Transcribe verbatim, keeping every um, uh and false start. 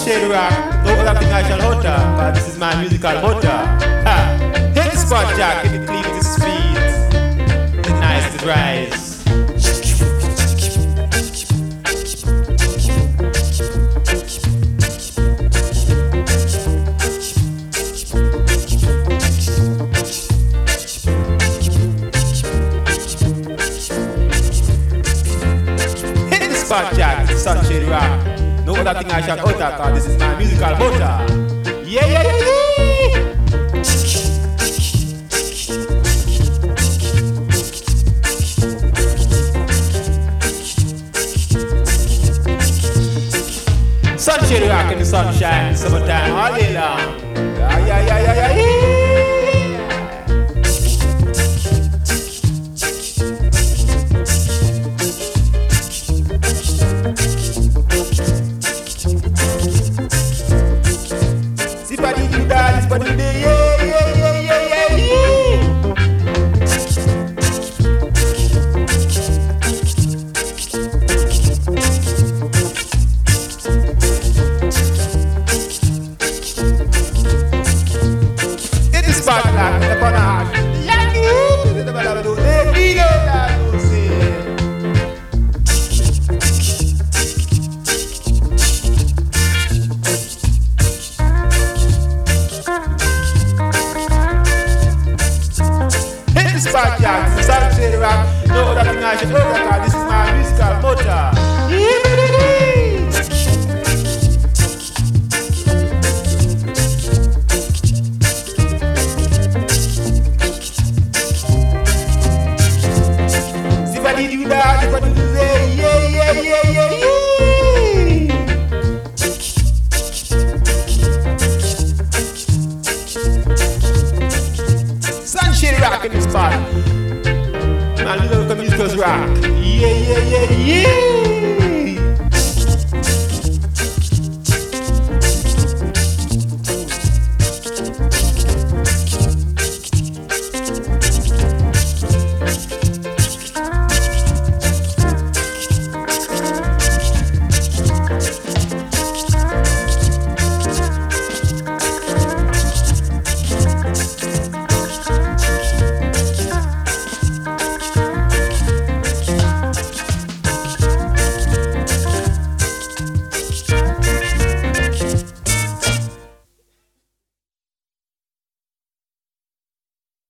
Sunshade Rock, no other thing I shall utter, but this is my musical motor. Ha! Hit the spot, Jack, hit the clean to speed, the nice to rise. Hit the spot, Jack, it's Sunshade Rock. No other thing I shall utter, cause this is my musical motor. Yeah, yeah, yeah, yeah. Sunshade Rock in the sunshine, summertime, all day long. Yeah, yeah, yeah, yeah, yeah, yeah. But today, yeah, yeah, yeah, yeah, yeah, yeah. It is spot like the banana. Yeah, you the banana do. They need it, say. Spot Jack, Sunshade Rock, no other thing I should utter, this is my musical motor. See what you do that, see what you do there, yeah, yeah, yeah, yeah, yeah. Sunshade Rock in the spot. My little musicals rock. Yeah, yeah, yeah, yeah.